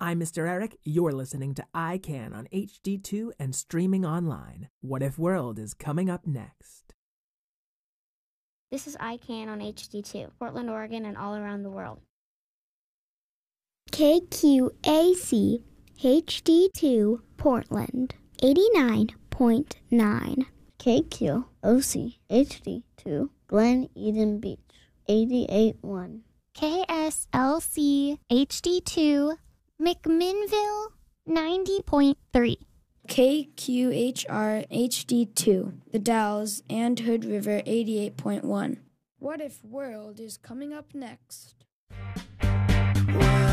I'm Mr. Eric. You're listening to I Can on HD2 and streaming online. What If World is coming up next. This is I Can on HD2, Portland, Oregon, and all around the world. KQAC HD2 Portland 89.9. KQOC HD2 Glen Eden Beach 88.1. KSLC HD2 McMinnville 90.3. KQHR HD2 The Dalles and Hood River 88.1. What If World is coming up next.